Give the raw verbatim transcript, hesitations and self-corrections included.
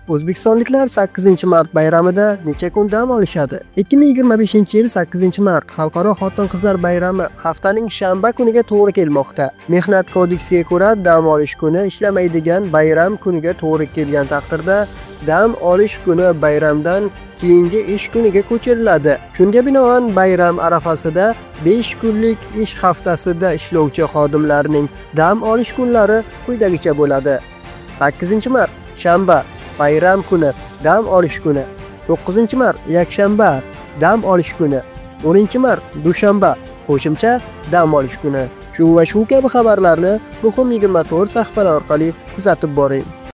O'zbekistonliklar sakkizinchi mart bayramida necha kun dam olishadi? ikki ming yigirma beshinchi yil sakkizinchi mart Xalqaro xotin-qizlar bayrami haftaning shanba kuniga to'g'ri kelmoqda. Mehnat kodeksiga ko'ra dam olish kuni ishlamaydigan bayram kuniga to'g'ri kelgan taqdirda dam olish kuni bayramdan keyingi ish kuniga ko'chiriladi. Shunga binoan bayram arafasida besh kunlik ish haftasida ishlovchi xodimlarning dam olish kunlari quyidagicha bo'ladi. sakkizinchi mart shanba bayram kuni, dam olish kuni. to'qqizinchi mart yakshanba dam olish kuni. o'ninchi mart dushanba qo'shimcha dam olish kuni. Shu va shu kabi xabarlarni Muhim yigirma to'rt sahifalar orqali kuzatib boring.